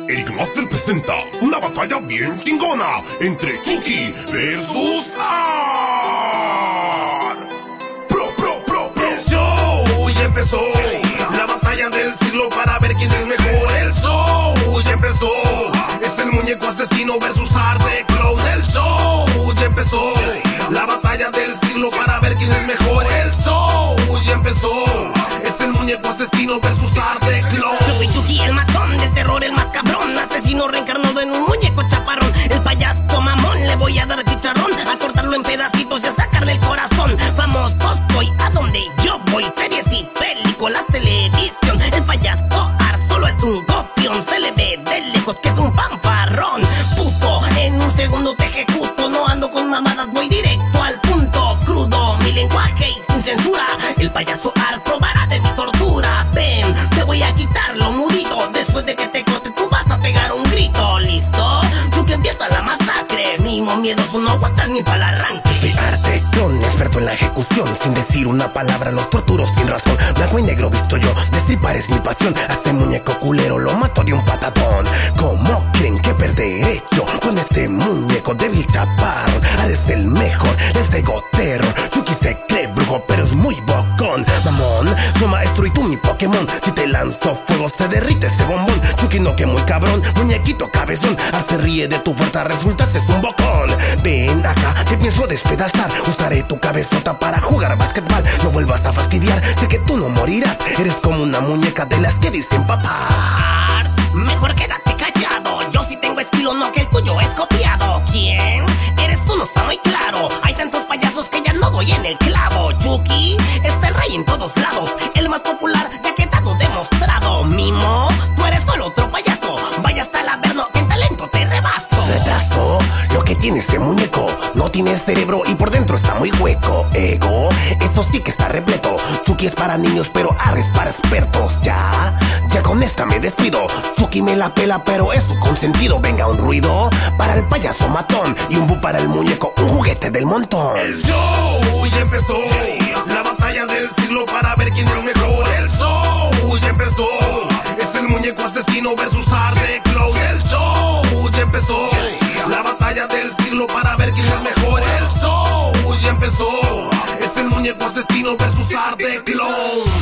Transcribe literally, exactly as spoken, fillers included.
Eric Master presenta una batalla bien chingona entre Chucky versus Ar. Pro, pro, pro, pro. El show ya empezó. La batalla del siglo para ver quién es mejor. El show ya empezó. Es el muñeco asesino versus Art the Clown. El show ya empezó. La batalla del siglo para ver quién es mejor. El show ya empezó. Es el muñeco asesino versus Art the Clown. Yo soy Chucky, el matón del terror, el más cabrón, asesino reencarnado en un muñeco chaparrón. El payaso mamón, le voy a dar chicharrón, a cortarlo en pedacitos y a sacarle el corazón. Famoso soy, a donde yo voy, series y películas, televisión. El payaso Art solo es un copión, se le ve de lejos que es un fanfarrón. Puto, en un segundo te ejecuto, no ando con mamadas, voy directo al punto. Crudo, mi lenguaje y sin censura, el payaso Art probará de mi tortura. Ven, te voy a quitar lo mudito, después de que te corte tú vas a pegar un grito. ¿Listo? Tú que empieza la masacre, mimo miedoso, no aguantas ni para el arranque. Soy Art the Clown, experto en la ejecución, sin decir una palabra los torturo sin razón. Blanco y negro visto yo, destripar es mi pasión. A este muñeco culero lo mato de un patatón. ¿Cómo creen que perderé yo con este muñeco débil chaparrón? Art es el mejor, les traigo terror. Chucky se cree brujo pero es muy bocón. Mamón, soy maestro y tú mi Pokémon. Si te lanzo fuego se derrite ese bombón. Chucky no que muy cabrón, muñequito cabezón. Art se ríe de tu fuerza, resultas es un bocón. Ven acá, te pienso despedazar. Usaré tu cabezota para jugar basquetbol. No vuelvas a fastidiar, sé que tú no morirás. Eres como una muñeca de las que dicen papá. Art, mejor quédate callado, yo sí tengo estilo, no que el tuyo es copiado. ¿Quién? Eres tú, no está muy claro. Hay tantos payasos que ya no doy en el clavo. Chucky es el rey en todos lados, el más popular ya quedado demostrado. Mimo, tú eres solo otro payaso, vaya hasta el averno que en talento te rebaso. Retraso, lo que tiene este muñeco, no tiene cerebro y por dentro está muy hueco. Ego, esto sí que está repleto. Chucky es para niños pero Art es para expertos. Ya, ya con esta me despido. Chucky me la pela pero es su consentido. Venga un ruido para el payaso matón y un bu para el muñeco, un juguete del montón. El show ya empezó. La batalla del siglo para ver quién es mejor. El show ya empezó. Es el muñeco asesino versus Art the Clown. El show ya empezó. La batalla del siglo para ver quién es mejor. El show ya empezó. Es el muñeco asesino versus Art the Clown.